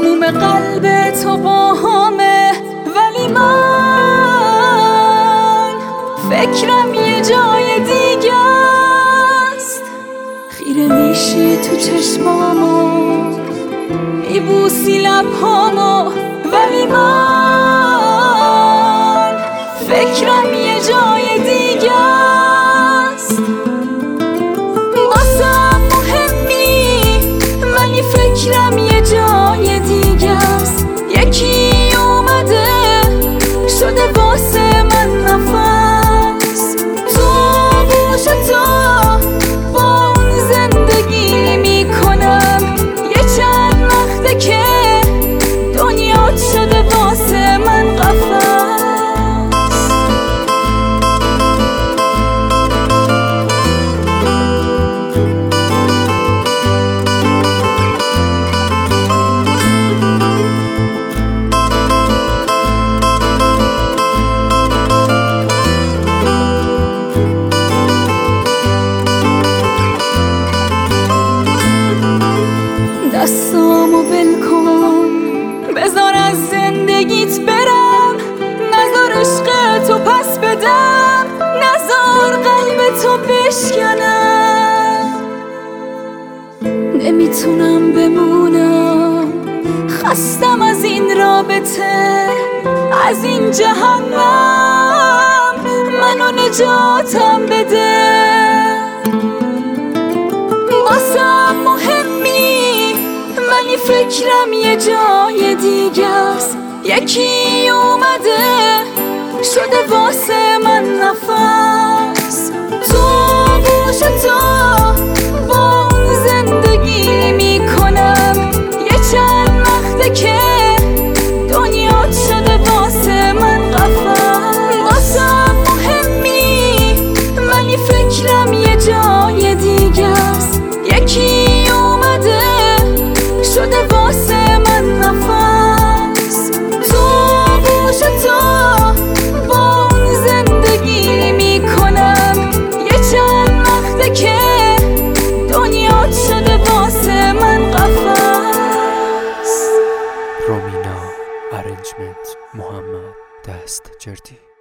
تموم قلب تو با همه، ولی من فکرم یه جای دیگه است. خیره میشی تو چشمامو، میبوسی لبهامو، ولی من فکرم یه جای دیگه است. واسم مهمی ولی فکرم یه جای دیگه است. یکی اومده شده واسه من نفس، تو گوشتو با اون زندگی میکنم. یه چند وقته که دنیا شده واسه من قفس. دستامو بل کن، بذار از زندگیت برم. نذار عشق تو پس بدم، نذار قلب تو بشکنم. نمیتونم بمونم، خستم از این رابطه، از این جهنم. منو نجاتم بده. واسم مهمی ولی فکرم یه جای دیگه است. یکی اومده شده واسه من نفس، تو گوشتو با اون زندگی میکنم. یه چند وقته که دنیا شده واسه من قفس. واسم مهمی ولی فکرم یه جای دیگه است. یکی اومده شده واسه من نفس، تو گوشتو با اون زندگی میکنم. یه چند وقته که دنیا شده واسه من قفس. رومینا ارنجمنت محمد دستجردی.